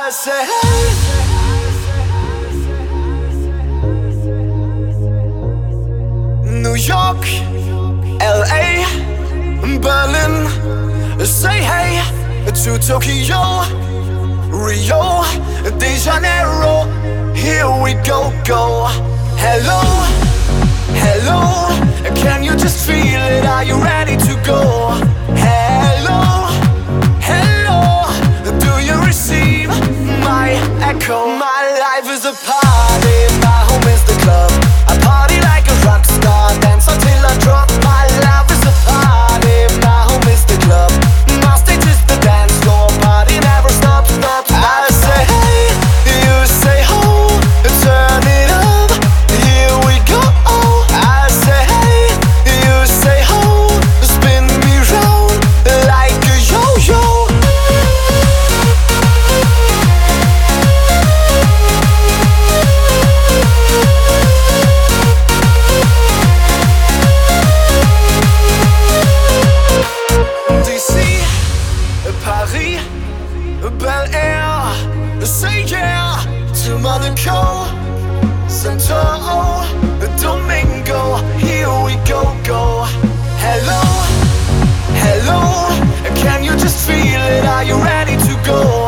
I say hey. New York, LA, Berlin, say hey to Tokyo, Rio de Janeiro. Here we go, go. Hello, hello, can you just feel it? Are you ready to go? Hello, hello, do you receive my echo? My life is a party, my home is the club. I party like a rock star, dance until I drop. My life is a party, my home is the club. My stage is the dance floor, party never stops, stops. I say hey, you say ho, turn it up, here we go. I say hey, you say ho, spin me round like a yo-yo. DC, Paris, Bel Air, say yeah to Monaco, Santo Domingo. Here we go, go. Hello, hello, can you just feel it? Are you ready to go?